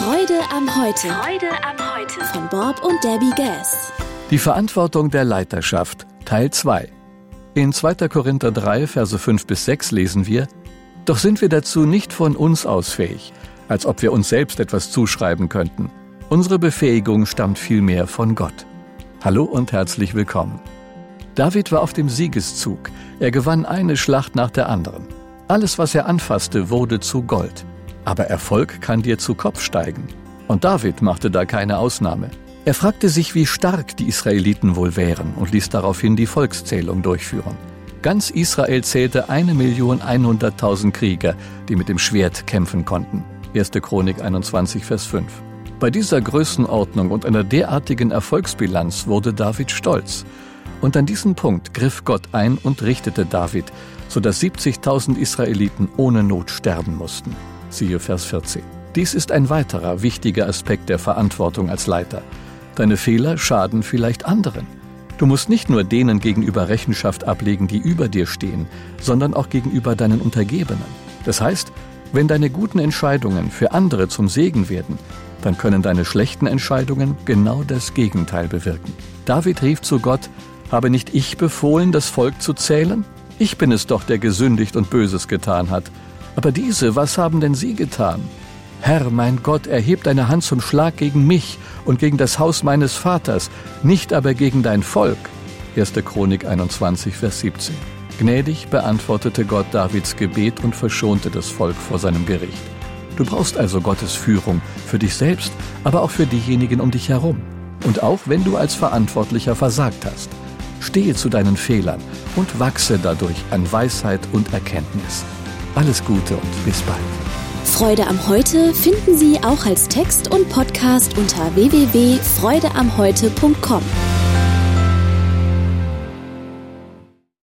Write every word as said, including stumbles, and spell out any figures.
Freude am Heute. Freude am Heute. Von Bob und Debbie Gass. Die Verantwortung der Leiterschaft, Teil zwei. In zweiter Korinther drei, Verse fünf bis sechs lesen wir: Doch sind wir dazu nicht von uns aus fähig, als ob wir uns selbst etwas zuschreiben könnten. Unsere Befähigung stammt vielmehr von Gott. Hallo und herzlich willkommen. David war auf dem Siegeszug. Er gewann eine Schlacht nach der anderen. Alles, was er anfasste, wurde zu Gold. Aber Erfolg kann dir zu Kopf steigen. Und David machte da keine Ausnahme. Er fragte sich, wie stark die Israeliten wohl wären und ließ daraufhin die Volkszählung durchführen. Ganz Israel zählte eine Million hunderttausend Krieger, die mit dem Schwert kämpfen konnten. erste Chronik einundzwanzig, Vers fünf. Bei dieser Größenordnung und einer derartigen Erfolgsbilanz wurde David stolz. Und an diesem Punkt griff Gott ein und richtete David, sodass siebzigtausend Israeliten ohne Not sterben mussten. Siehe Vers vierzehn. Dies ist ein weiterer wichtiger Aspekt der Verantwortung als Leiter. Deine Fehler schaden vielleicht anderen. Du musst nicht nur denen gegenüber Rechenschaft ablegen, die über dir stehen, sondern auch gegenüber deinen Untergebenen. Das heißt, wenn deine guten Entscheidungen für andere zum Segen werden, dann können deine schlechten Entscheidungen genau das Gegenteil bewirken. David rief zu Gott: Habe nicht ich befohlen, das Volk zu zählen? Ich bin es doch, der gesündigt und Böses getan hat. Aber diese, was haben denn sie getan? Herr, mein Gott, erheb deine Hand zum Schlag gegen mich und gegen das Haus meines Vaters, nicht aber gegen dein Volk. erste Chronik einundzwanzig, Vers siebzehn. Gnädig beantwortete Gott Davids Gebet und verschonte das Volk vor seinem Gericht. Du brauchst also Gottes Führung für dich selbst, aber auch für diejenigen um dich herum. Und auch wenn du als Verantwortlicher versagt hast. Stehe zu deinen Fehlern und wachse dadurch an Weisheit und Erkenntnis. Alles Gute und bis bald. Freude am Heute finden Sie auch als Text und Podcast unter w w w punkt freude am heute punkt com.